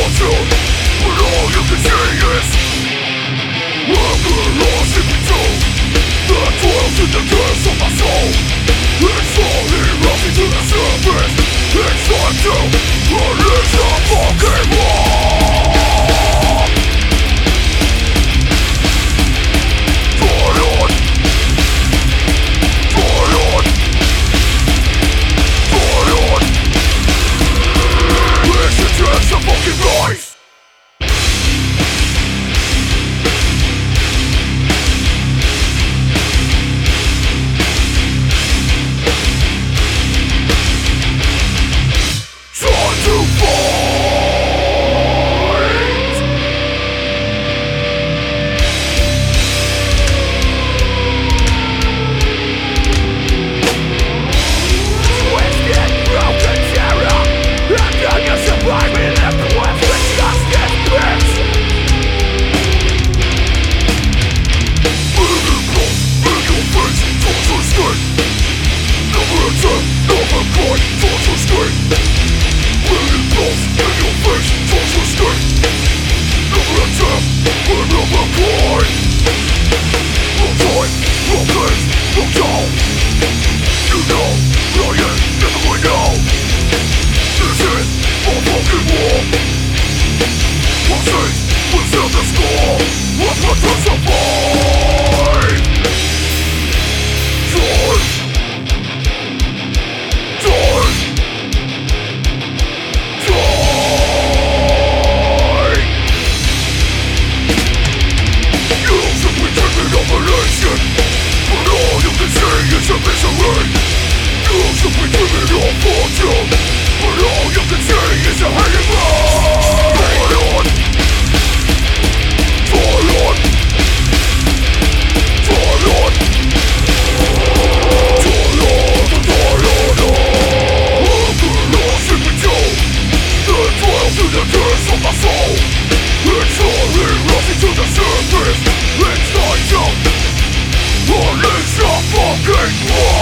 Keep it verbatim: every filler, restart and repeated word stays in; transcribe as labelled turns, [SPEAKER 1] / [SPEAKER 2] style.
[SPEAKER 1] fortune, but all you can see is hunger lost in between. The toils in the depths of my soul, it's slowly rising to the surface. It's time to release the fucking war. Die on, die on, die on. It's the chance of fucking life. It's like to release the fucking war.